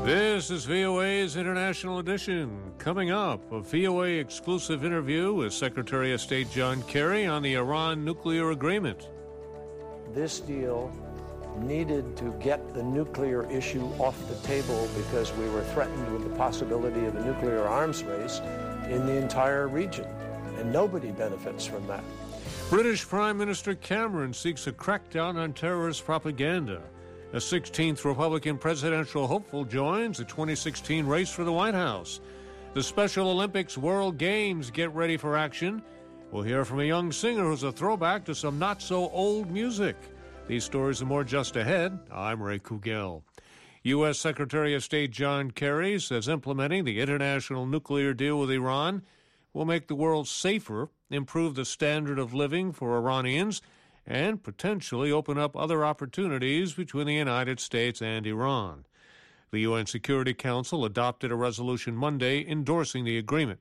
This is VOA's International Edition. Coming up, a VOA exclusive interview with Secretary of State John Kerry on the Iran nuclear agreement. This deal needed to get the nuclear issue off the table because we were threatened with the possibility of a nuclear arms race in the entire region, and nobody benefits from that. British Prime Minister Cameron seeks a crackdown on terrorist propaganda. A 16th Republican presidential hopeful joins the 2016 race for the White House. The Special Olympics World Games get ready for action. We'll hear from a young singer who's a throwback to some not-so-old music. These stories and more just ahead. I'm Ray Kugel. U.S. Secretary of State John Kerry says implementing the international nuclear deal with Iran will make the world safer, improve the standard of living for Iranians, and potentially open up other opportunities between the United States and Iran. The UN Security Council adopted a resolution Monday endorsing the agreement.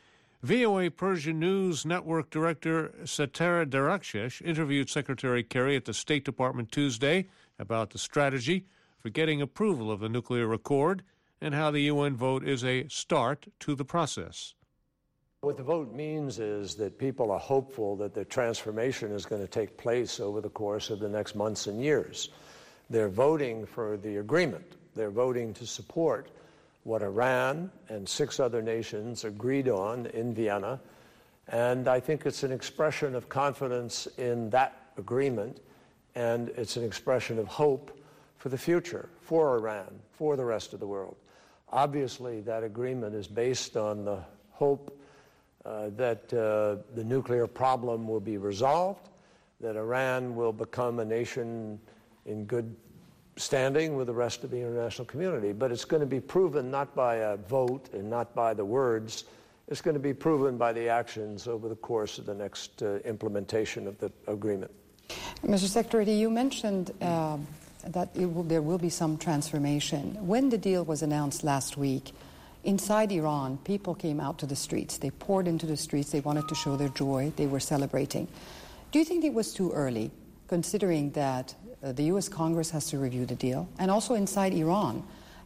VOA Persian News Network Director Satara Darakshesh interviewed Secretary Kerry at the State Department Tuesday about the strategy for getting approval of the nuclear accord and how the UN vote is a start to the process. What the vote means is that people are hopeful that the transformation is going to take place over the course of the next months and years. They're voting for the agreement. They're voting to support what Iran and 6 other nations agreed on in Vienna. And I think it's an expression of confidence in that agreement, and it's an expression of hope for the future, for Iran, for the rest of the world. Obviously, that agreement is based on the hope that the nuclear problem will be resolved, that Iran will become a nation in good standing with the rest of the international community. But it's going to be proven not by a vote and not by the words. It's going to be proven by the actions over the course of the next implementation of the agreement. Mr. Secretary, you mentioned that there will be some transformation. When the deal was announced last week, inside Iran, people came out to the streets. They poured into the streets. They wanted to show their joy. They were celebrating. Do you think it was too early, considering that the U.S. Congress has to review the deal? And also inside Iran,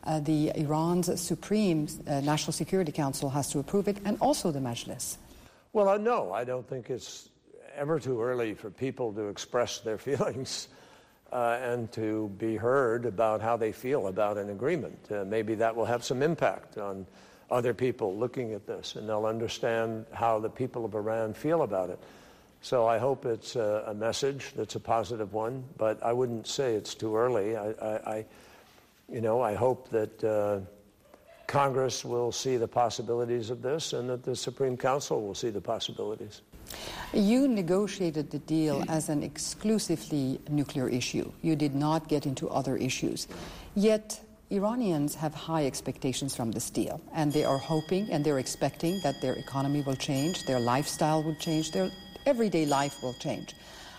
Iran's Supreme National Security Council has to approve it, and also the Majlis. Well, no, I don't think it's ever too early for people to express their feelings and to be heard about how they feel about an agreement. Maybe that will have some impact on other people looking at this, and they'll understand how the people of Iran feel about it. So I hope it's a message that's a positive one, but I wouldn't say it's too early. I hope that Congress will see the possibilities of this and that the Supreme Council will see the possibilities. You negotiated the deal as an exclusively nuclear issue. You did not get into other issues. Yet Iranians have high expectations from this deal, and they are hoping and they're expecting that their economy will change, their lifestyle will change, their everyday life will change.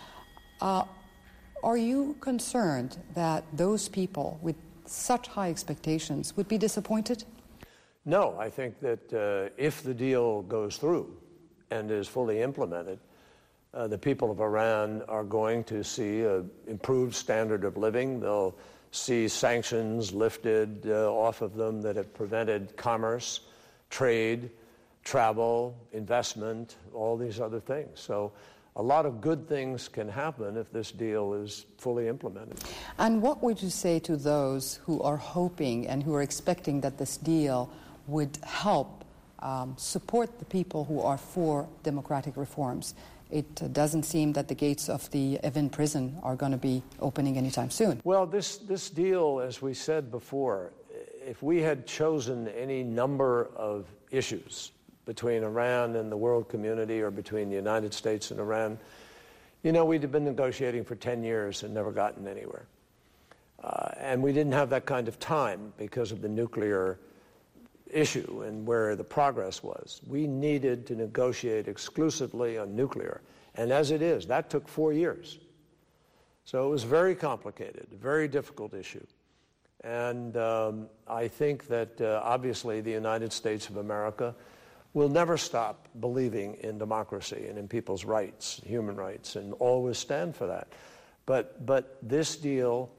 Are you concerned that those people with such high expectations would be disappointed? No, I think that if the deal goes through and is fully implemented, the people of Iran are going to see an improved standard of living. They'll see sanctions lifted off of them that have prevented commerce, trade, travel, investment, all these other things. So a lot of good things can happen if this deal is fully implemented. And what would you say to those who are hoping and who are expecting that this deal would help support the people who are for democratic reforms? It doesn't seem that the gates of the Evin prison are going to be opening anytime soon. Well, this deal, as we said before, if we had chosen any number of issues between Iran and the world community or between the United States and Iran, we'd have been negotiating for 10 years and never gotten anywhere. And we didn't have that kind of time because of the nuclear issue and where the progress was. We needed to negotiate exclusively on nuclear. And as it is, that took 4 years. So it was very complicated, a very difficult issue. And I think that obviously the United States of America will never stop believing in democracy and in people's rights, human rights, and always stand for that. But this deal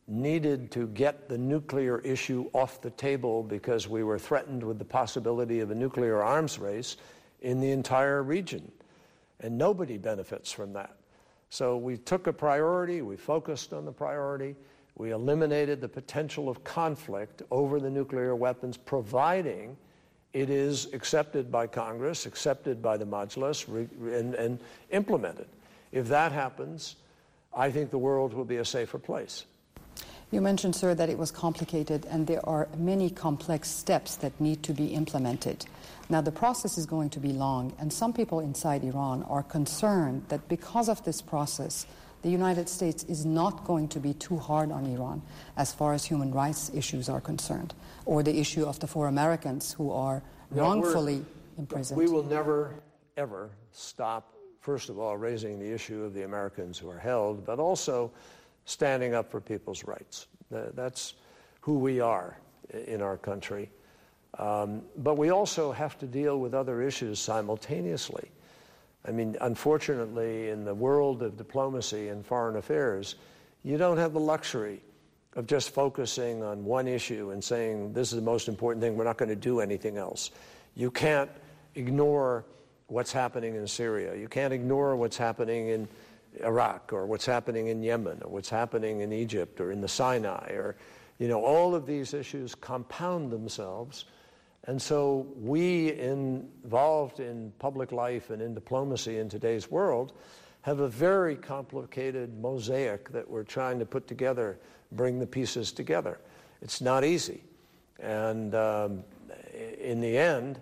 needed to get the nuclear issue off the table because we were threatened with the possibility of a nuclear arms race in the entire region. And nobody benefits from that. So we took a priority, we focused on the priority, we eliminated the potential of conflict over the nuclear weapons, providing it is accepted by Congress, accepted by the Majlis, and implemented. If that happens, I think the world will be a safer place. You mentioned, sir, that it was complicated and there are many complex steps that need to be implemented. Now, the process is going to be long, and some people inside Iran are concerned that because of this process, the United States is not going to be too hard on Iran as far as human rights issues are concerned, or the issue of the 4 Americans who are wrongfully imprisoned. We will never, ever stop, first of all, raising the issue of the Americans who are held, but also standing up for people's rights. That's who we are in our country. But we also have to deal with other issues simultaneously. I mean, unfortunately, in the world of diplomacy and foreign affairs, you don't have the luxury of just focusing on one issue and saying, this is the most important thing, we're not going to do anything else. You can't ignore what's happening in Syria. You can't ignore what's happening in Iraq, or what's happening in Yemen, or what's happening in Egypt, or in the Sinai, or, all of these issues compound themselves. And so we involved in public life and in diplomacy in today's world have a very complicated mosaic that we're trying to put together, bring the pieces together. It's not easy. And in the end,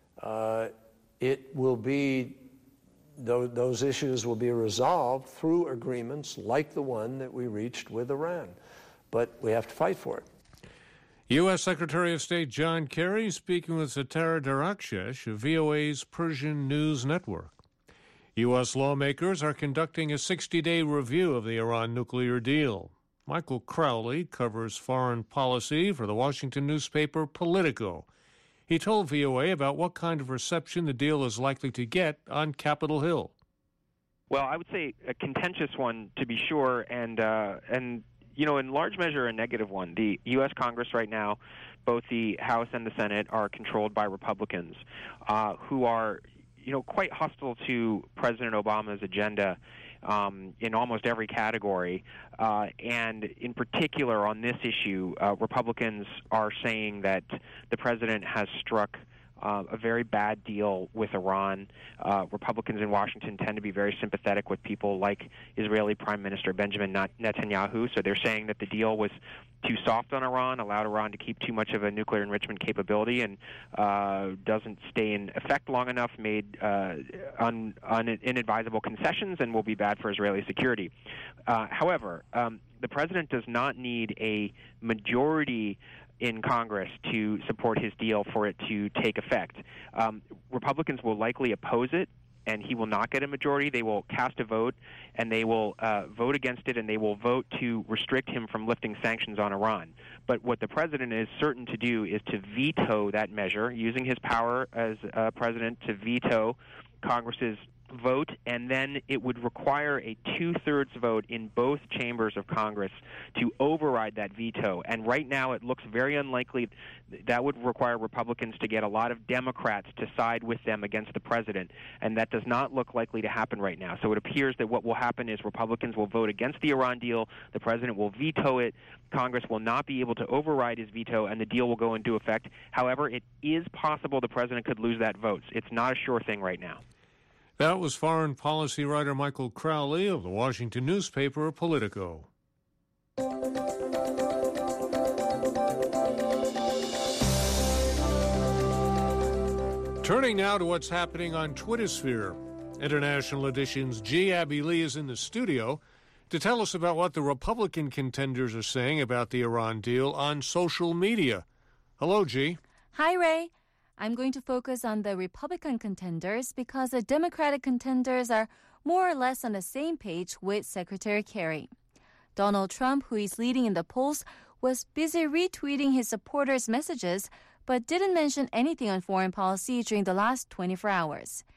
it will be those issues will be resolved through agreements like the one that we reached with Iran. But we have to fight for it. U.S. Secretary of State John Kerry speaking with Satara Darakshesh of VOA's Persian News Network. U.S. lawmakers are conducting a 60-day review of the Iran nuclear deal. Michael Crowley covers foreign policy for the Washington newspaper Politico. He told VOA about what kind of reception the deal is likely to get on Capitol Hill. Well, I would say a contentious one, to be sure, and in large measure a negative one. The U.S. Congress right now, both the House and the Senate, are controlled by Republicans who are, quite hostile to President Obama's agenda in almost every category. And in particular on this issue, Republicans are saying that the president has struck a very bad deal with Iran. Republicans in Washington tend to be very sympathetic with people like Israeli Prime Minister Benjamin Netanyahu, so they're saying that the deal was too soft on Iran, allowed Iran to keep too much of a nuclear enrichment capability, and doesn't stay in effect long enough, made inadvisable concessions, and will be bad for Israeli security. However, the president does not need a majority in Congress to support his deal for it to take effect. Republicans will likely oppose it, and he will not get a majority. They will cast a vote, and they will vote against it, and they will vote to restrict him from lifting sanctions on Iran. But what the president is certain to do is to veto that measure, using his power as president to veto Congress's vote, and then it would require a 2/3 vote in both chambers of Congress to override that veto. And right now it looks very unlikely that would require Republicans to get a lot of Democrats to side with them against the president, and that does not look likely to happen right now. So it appears that what will happen is Republicans will vote against the Iran deal, the president will veto it, Congress will not be able to override his veto, and the deal will go into effect. However, it is possible the president could lose that vote. It's not a sure thing right now. That was foreign policy writer Michael Crowley of the Washington newspaper Politico. Turning now to what's happening on Twittersphere. International Edition's G. Abby Lee is in the studio to tell us about what the Republican contenders are saying about the Iran deal on social media. Hello, G. Hi, Ray. I'm going to focus on the Republican contenders because the Democratic contenders are more or less on the same page with Secretary Kerry. Donald Trump, who is leading in the polls, was busy retweeting his supporters' messages but didn't mention anything on foreign policy during the last 24 hours.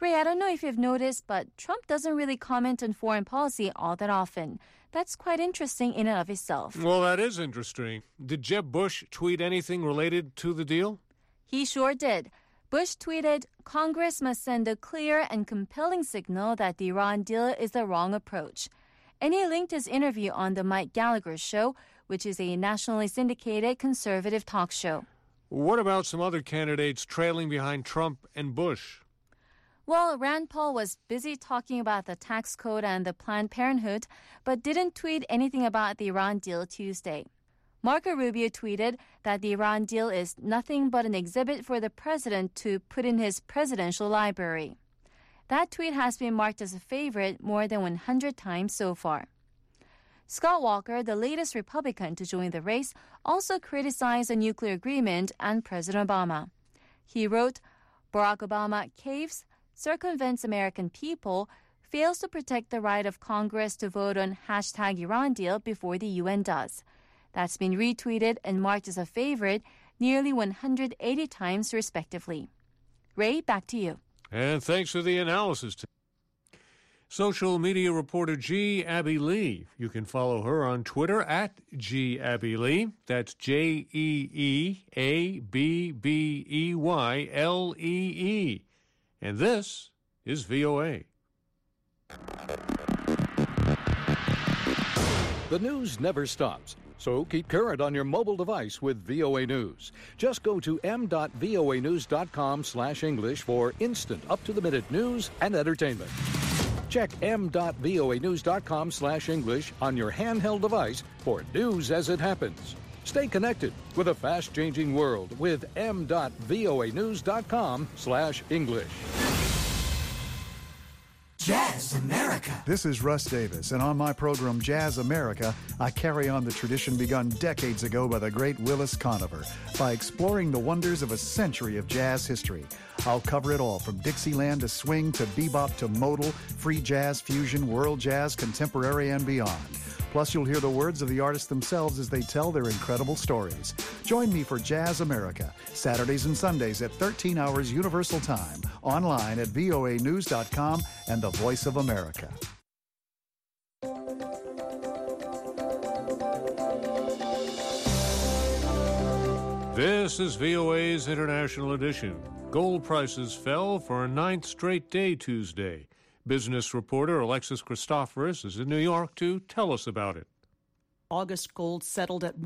Ray, I don't know if you've noticed, but Trump doesn't really comment on foreign policy all that often. That's quite interesting in and of itself. Well, that is interesting. Did Jeb Bush tweet anything related to the deal? He sure did. Bush tweeted, "Congress must send a clear and compelling signal that the Iran deal is the wrong approach." And he linked his interview on The Mike Gallagher Show, which is a nationally syndicated conservative talk show. What about some other candidates trailing behind Trump and Bush? Well, Rand Paul was busy talking about the tax code and the Planned Parenthood, but didn't tweet anything about the Iran deal Tuesday. Marco Rubio tweeted that the Iran deal is nothing but an exhibit for the president to put in his presidential library. That tweet has been marked as a favorite more than 100 times so far. Scott Walker, the latest Republican to join the race, also criticized the nuclear agreement and President Obama. He wrote, "Barack Obama caves, circumvents American people, fails to protect the right of Congress to vote on #Iran deal before the UN does." That's been retweeted and marked as a favorite nearly 180 times respectively. Ray, back to you. And thanks for the analysis. Social media reporter G. Abby Lee. You can follow her on Twitter at G. Abby Lee. That's JeABBEYLEE. And this is VOA. The news never stops, so keep current on your mobile device with VOA News. Just go to m.voanews.com/English for instant, up-to-the-minute news and entertainment. Check m.voanews.com/English on your handheld device for news as it happens. Stay connected with a fast-changing world with m.voanews.com/English. Jazz America. This is Russ Davis, and on my program Jazz America, I carry on the tradition begun decades ago by the great Willis Conover by exploring the wonders of a century of jazz history. I'll cover it all from Dixieland to swing to bebop to modal, free jazz, fusion, world jazz, contemporary, and beyond. Plus, you'll hear the words of the artists themselves as they tell their incredible stories. Join me for Jazz America, Saturdays and Sundays at 13 hours Universal Time, online at voanews.com and the Voice of America. This is VOA's International Edition. Gold prices fell for a 9th straight day Tuesday. Business reporter Alexis Christoforous is in New York to tell us about it. August gold settled at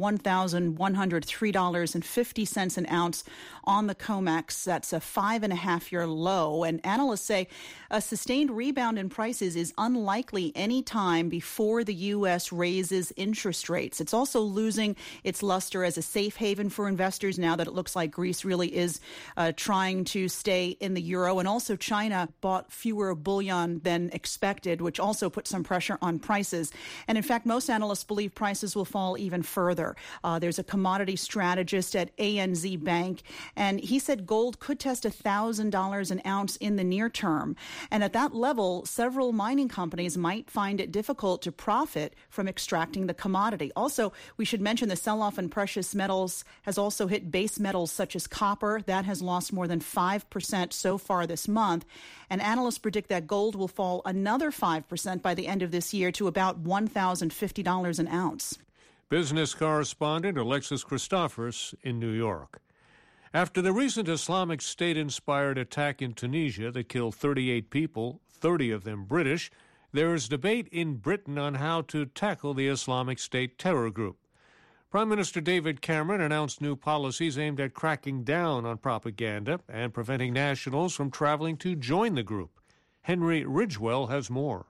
$1,103.50 an ounce on the COMEX. That's a 5.5-year low. And analysts say a sustained rebound in prices is unlikely any time before the U.S. raises interest rates. It's also losing its luster as a safe haven for investors now that it looks like Greece really is trying to stay in the euro. And also China bought fewer bullion than expected, which also put some pressure on prices. And in fact, most analysts believe prices will fall even further. There's a commodity strategist at ANZ Bank, and he said gold could test $1,000 an ounce in the near term. And at that level, several mining companies might find it difficult to profit from extracting the commodity. Also, we should mention the sell-off in precious metals has also hit base metals such as copper. That has lost more than 5% so far this month. And analysts predict that gold will fall another 5% by the end of this year to about $1,050 an ounce. Business correspondent Alexis Christoforous in New York. After the recent Islamic State-inspired attack in Tunisia that killed 38 people, 30 of them British, there is debate in Britain on how to tackle the Islamic State terror group. Prime Minister David Cameron announced new policies aimed at cracking down on propaganda and preventing nationals from traveling to join the group. Henry Ridgewell has more.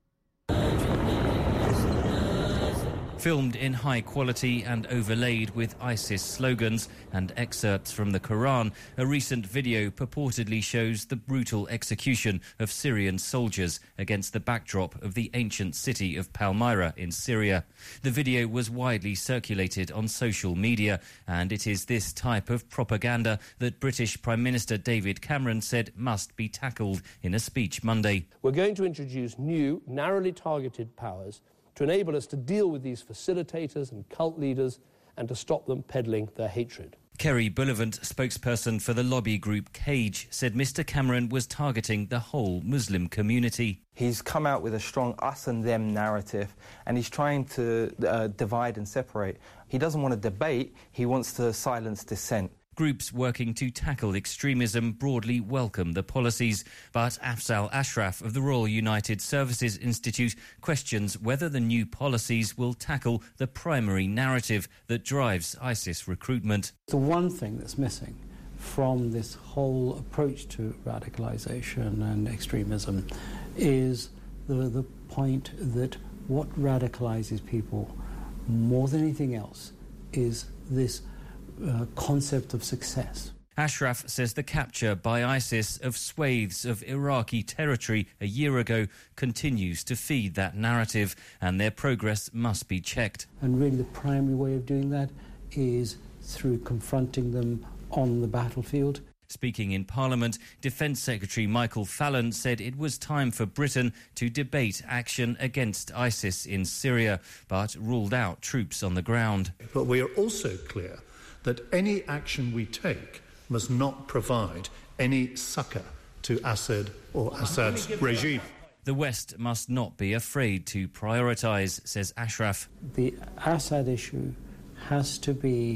Filmed in high quality and overlaid with ISIS slogans and excerpts from the Quran, a recent video purportedly shows the brutal execution of Syrian soldiers against the backdrop of the ancient city of Palmyra in Syria. The video was widely circulated on social media, and it is this type of propaganda that British Prime Minister David Cameron said must be tackled in a speech Monday. We're going to introduce new, narrowly targeted powers to enable us to deal with these facilitators and cult leaders and to stop them peddling their hatred. Kerry Bullivant, spokesperson for the lobby group CAGE, said Mr Cameron was targeting the whole Muslim community. He's come out with a strong us and them narrative, and he's trying to divide and separate. He doesn't want to debate, he wants to silence dissent. Groups working to tackle extremism broadly welcome the policies, but Afzal Ashraf of the Royal United Services Institute questions whether the new policies will tackle the primary narrative that drives ISIS recruitment. The one thing that's missing from this whole approach to radicalisation and extremism is the point that what radicalises people more than anything else is this concept of success. Ashraf says the capture by ISIS of swathes of Iraqi territory a year ago continues to feed that narrative, and their progress must be checked. And really the primary way of doing that is through confronting them on the battlefield. Speaking in Parliament, Defence Secretary Michael Fallon said it was time for Britain to debate action against ISIS in Syria, but ruled out troops on the ground. But we are also clear that any action we take must not provide any succour to Assad or Assad's regime. The West must not be afraid to prioritise, says Ashraf. The Assad issue has to be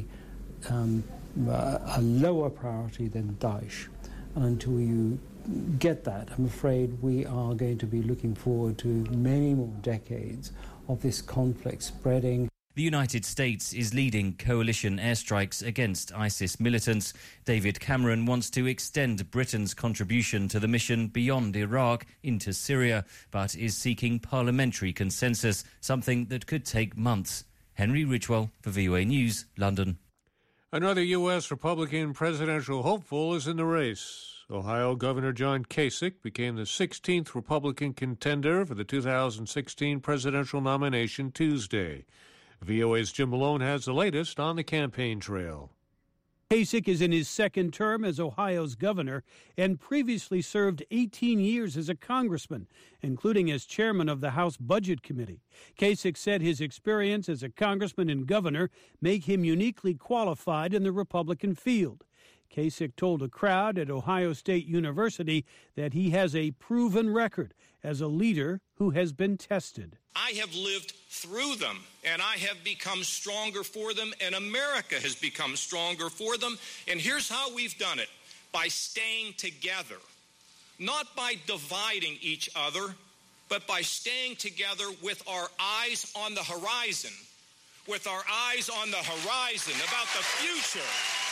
a lower priority than Daesh. And until you get that, I'm afraid we are going to be looking forward to many more decades of this conflict spreading. The United States is leading coalition airstrikes against ISIS militants. David Cameron wants to extend Britain's contribution to the mission beyond Iraq into Syria, but is seeking parliamentary consensus, something that could take months. Henry Ridgwell for VOA News, London. Another U.S. Republican presidential hopeful is in the race. Ohio Governor John Kasich became the 16th Republican contender for the 2016 presidential nomination Tuesday. VOA's Jim Malone has the latest on the campaign trail. Kasich is in his second term as Ohio's governor and previously served 18 years as a congressman, including as chairman of the House Budget Committee. Kasich said his experience as a congressman and governor make him uniquely qualified in the Republican field. Kasich told a crowd at Ohio State University that he has a proven record as a leader who has been tested. I have lived through them, and I have become stronger for them, and America has become stronger for them. And here's how we've done it: by staying together, not by dividing each other, but by staying together with our eyes on the horizon, about the future.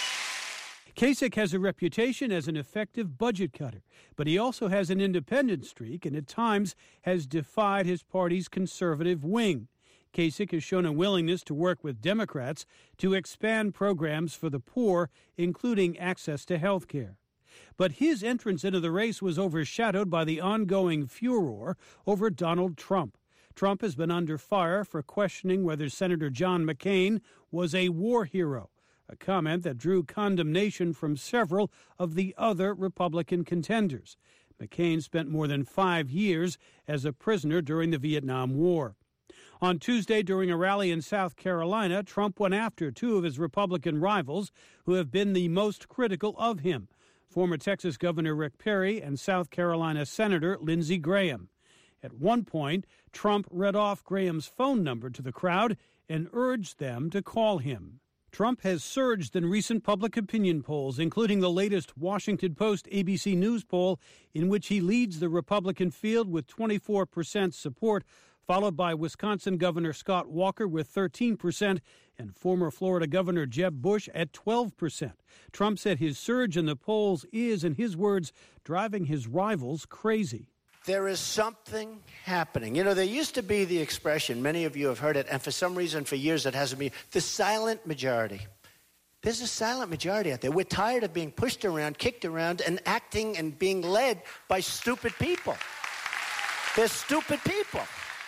Kasich has a reputation as an effective budget cutter, but he also has an independent streak and at times has defied his party's conservative wing. Kasich has shown a willingness to work with Democrats to expand programs for the poor, including access to health care. But his entrance into the race was overshadowed by the ongoing furor over Donald Trump. Trump has been under fire for questioning whether Senator John McCain was a war hero, a comment that drew condemnation from several of the other Republican contenders. McCain spent more than 5 years as a prisoner during the Vietnam War. On Tuesday, during a rally in South Carolina, Trump went after two of his Republican rivals who have been the most critical of him, former Texas Governor Rick Perry and South Carolina Senator Lindsey Graham. At one point, Trump read off Graham's phone number to the crowd and urged them to call him. Trump has surged in recent public opinion polls, including the latest Washington Post ABC News poll, in which he leads the Republican field with 24% support, followed by Wisconsin Governor Scott Walker with 13% and former Florida Governor Jeb Bush at 12%. Trump said his surge in the polls is, in his words, driving his rivals crazy. There is something happening. You know, there used to be the expression, many of you have heard it, and for some reason for years it hasn't been, the silent majority. There's a silent majority out there. We're tired of being pushed around, kicked around, and acting and being led by stupid people. They're stupid people.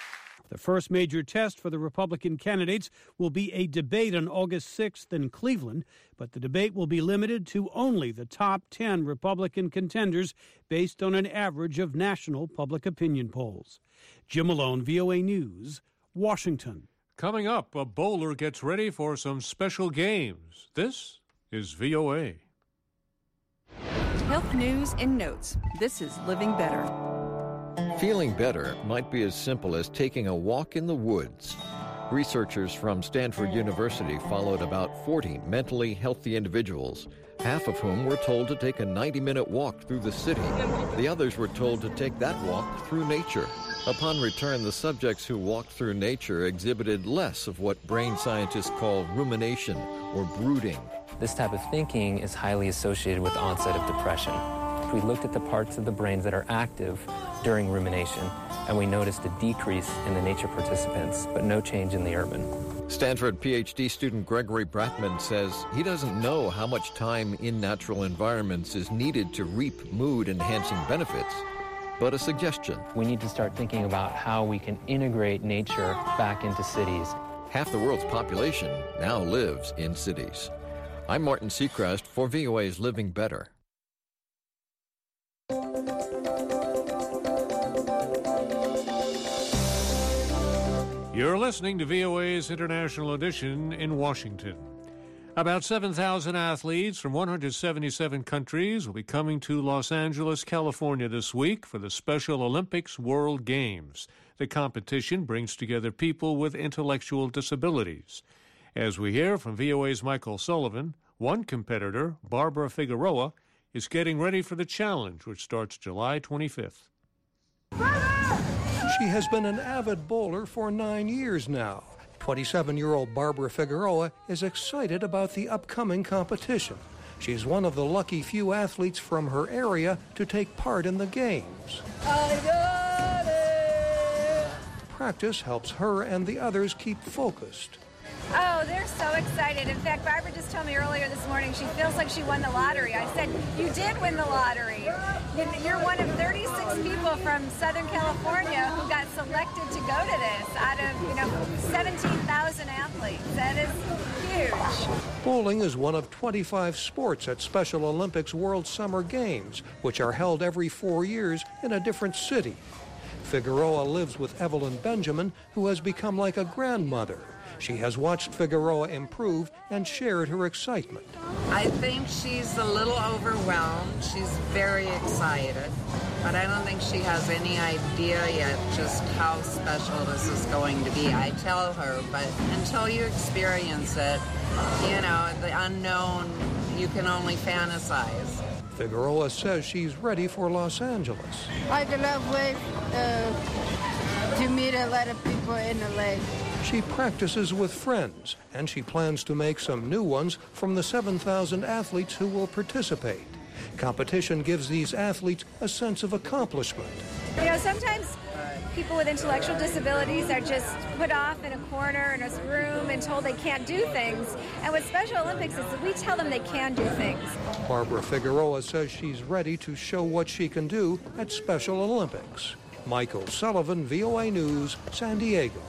The first major test for the Republican candidates will be a debate on August 6th in Cleveland, but the debate will be limited to only the top 10 Republican contenders based on an average of national public opinion polls. Jim Malone, VOA News, Washington. Coming up, a bowler gets ready for some special games. This is VOA. Health news in notes. This is Living Better. Feeling better might be as simple as taking a walk in the woods. Researchers from Stanford University followed about 40 mentally healthy individuals, half of whom were told to take a 90-minute walk through the city. The others were told to take that walk through nature. Upon return, the subjects who walked through nature exhibited less of what brain scientists call rumination or brooding. This type of thinking is highly associated with onset of depression. We looked at the parts of the brains that are active during rumination, and we noticed a decrease in the nature participants, but no change in the urban. Stanford PhD student Gregory Bratman says he doesn't know how much time in natural environments is needed to reap mood-enhancing benefits, but a suggestion. We need to start thinking about how we can integrate nature back into cities. Half the world's population now lives in cities. I'm Martin Seacrest for VOA's Living Better. You're listening to VOA's International Edition in Washington. About 7,000 athletes from 177 countries will be coming to Los Angeles, California this week for the Special Olympics World Games. The competition brings together people with intellectual disabilities. As we hear from VOA's Michael Sullivan, one competitor, Barbara Figueroa, is getting ready for the challenge, which starts July 25th. She has been an avid bowler for 9 years now. 27-year-old Barbara Figueroa is excited about the upcoming competition. She's one of the lucky few athletes from her area to take part in the games. I got it! Practice helps her and the others keep focused. Oh, they're so excited. In fact, Barbara just told me earlier this morning she feels like she won the lottery. I said, you did win the lottery. You're one of 36 people from Southern California who got selected to go to this out of, 17,000 athletes. That is huge. Bowling is one of 25 sports at Special Olympics World Summer Games, which are held every 4 years in a different city. Figueroa lives with Evelyn Benjamin, who has become like a grandmother. She has watched Figueroa improve and shared her excitement. I think she's a little overwhelmed. She's very excited, but I don't think she has any idea yet just how special this is going to be. I tell her, but until you experience it, the unknown, you can only fantasize. Figueroa says she's ready for Los Angeles. I cannot wait to meet a lot of people in LA. She practices with friends, and she plans to make some new ones from the 7,000 athletes who will participate. Competition gives these athletes a sense of accomplishment. Sometimes people with intellectual disabilities are just put off in a corner in a room and told they can't do things. And with Special Olympics is that we tell them they can do things. Barbara Figueroa says she's ready to show what she can do at Special Olympics. Michael Sullivan, VOA News, San Diego.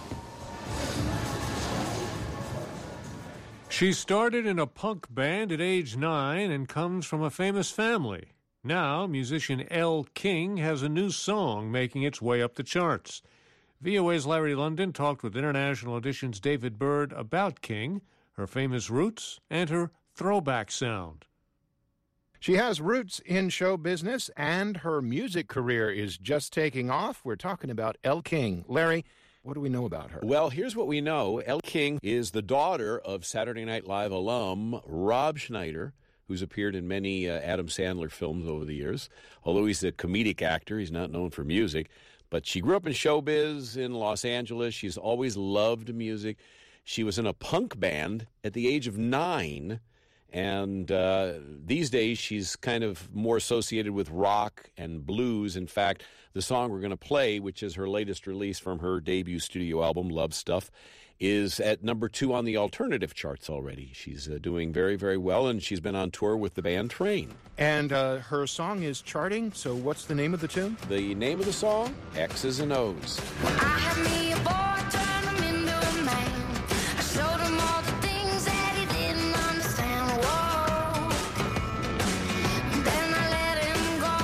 She started in a punk band at age 9 and comes from a famous family. Now, musician Elle King has a new song making its way up the charts. VOA's Larry London talked with International Edition's David Bird about King, her famous roots, and her throwback sound. She has roots in show business, and her music career is just taking off. We're talking about Elle King. Larry, what do we know about her? Well, here's what we know. Elle King is the daughter of Saturday Night Live alum Rob Schneider, who's appeared in many Adam Sandler films over the years. Although he's a comedic actor, he's not known for music. But she grew up in showbiz in Los Angeles. She's always loved music. She was in a punk band at the age of 9. And these days, she's kind of more associated with rock and blues. In fact, the song we're going to play, which is her latest release from her debut studio album, Love Stuff, is at number 2 on the alternative charts already. She's doing very, very well, and she's been on tour with the band Train. And her song is charting, so what's the name of the tune? The name of the song, X's and O's. I had me a boy, turned him into a man. I showed him all the things that he didn't understand. Whoa. Then I let him go.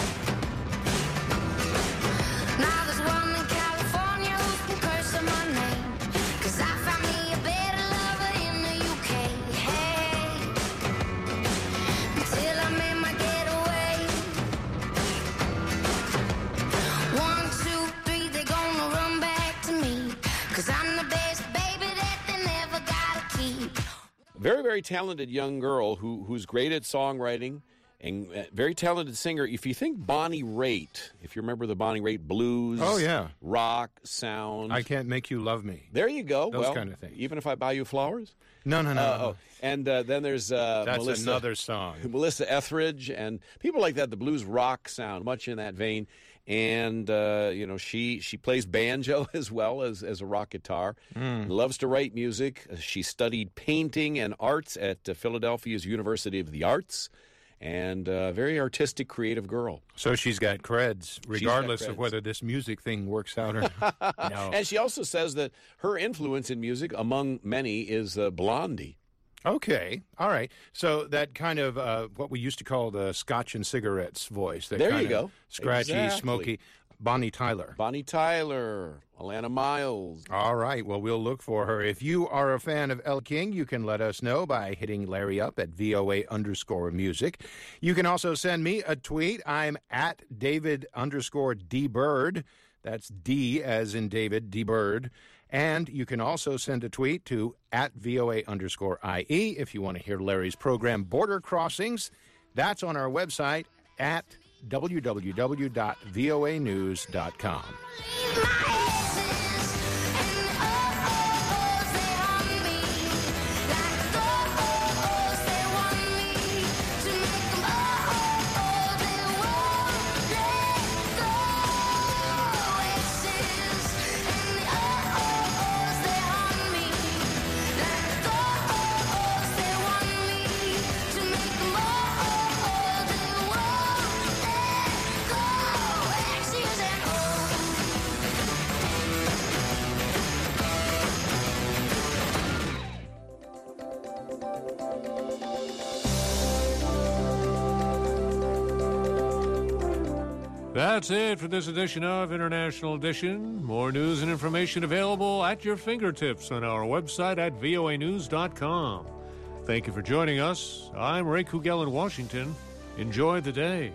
Now there's one in California who can curse on my name. 'Cause I found me a better lover in the UK. Hey. promises, baby, that they never gotta keep. Very, very talented young girl who's great at songwriting and very talented singer. If you think Bonnie Raitt, if you remember the Bonnie Raitt blues, rock, sound. I Can't Make You Love Me. There you go. Those kind of things. Even if I buy you flowers? No. And then there's That's Melissa, another song. Melissa Etheridge and people like that, the blues rock sound, much in that vein. And, she plays banjo as well as a rock guitar, loves to write music. She studied painting and arts at Philadelphia's University of the Arts, and a very artistic, creative girl. So she's got creds, regardless of whether this music thing works out or not. No. And she also says that her influence in music, among many, is Blondie. Okay, all right. So that kind of what we used to call the Scotch and Cigarettes voice. That There kind you of go. Scratchy, Exactly. smoky. Bonnie Tyler. Bonnie Tyler, Alana Miles. All right, well, we'll look for her. If you are a fan of Elle King, you can let us know by hitting Larry up at VOA_music. You can also send me a tweet. I'm at David_DBird. That's D as in David, D Bird. And you can also send a tweet to at VOA_IE if you want to hear Larry's program Border Crossings. That's on our website at www.voanews.com. That's it for this edition of International Edition. More news and information available at your fingertips on our website at voanews.com. Thank you for joining us. I'm Ray Kugel in Washington. Enjoy the day.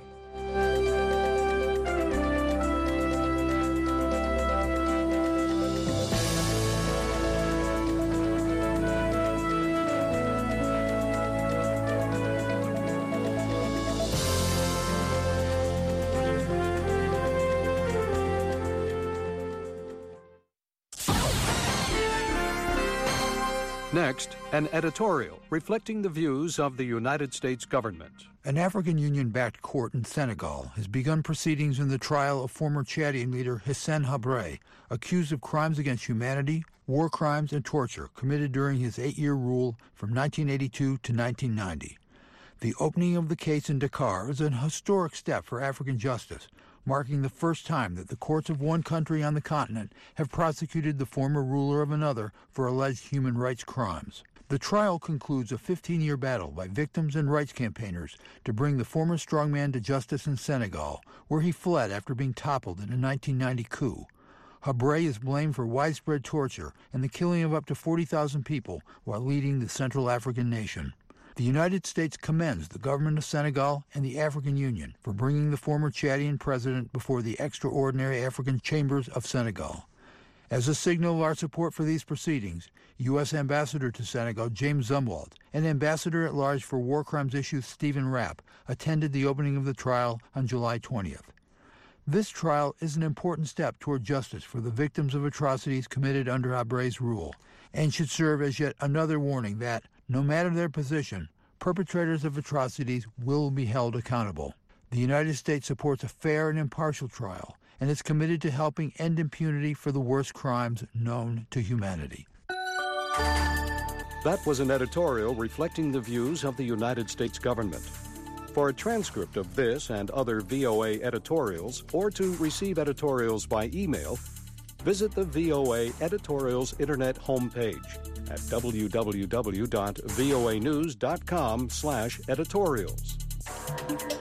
Next, an editorial reflecting the views of the United States government. An African Union-backed court in Senegal has begun proceedings in the trial of former Chadian leader Hissène Habré, accused of crimes against humanity, war crimes, and torture committed during his 8-year rule from 1982 to 1990. The opening of the case in Dakar is an historic step for African justice, marking the first time that the courts of one country on the continent have prosecuted the former ruler of another for alleged human rights crimes. The trial concludes a 15-year battle by victims and rights campaigners to bring the former strongman to justice in Senegal, where he fled after being toppled in a 1990 coup. Habré is blamed for widespread torture and the killing of up to 40,000 people while leading the Central African nation. The United States commends the government of Senegal and the African Union for bringing the former Chadian president before the extraordinary African Chambers of Senegal. As a signal of our support for these proceedings, U.S. Ambassador to Senegal James Zumwalt and Ambassador-at-Large for War Crimes Issues Stephen Rapp attended the opening of the trial on July 20th. This trial is an important step toward justice for the victims of atrocities committed under Habré's rule, and should serve as yet another warning that, no matter their position, perpetrators of atrocities will be held accountable. The United States supports a fair and impartial trial and is committed to helping end impunity for the worst crimes known to humanity. That was an editorial reflecting the views of the United States government. For a transcript of this and other VOA editorials, or to receive editorials by email, visit the VOA Editorials Internet homepage at www.voanews.com/editorials.